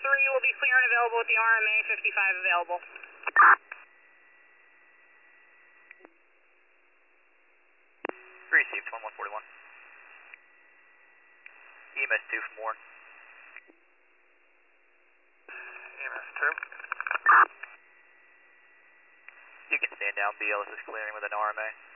3 will be clear and available with the RMA, 55 available. Received, 1141. EMS 2 from Warren. EMS 2. You can stand down, BLS is clearing with an RMA.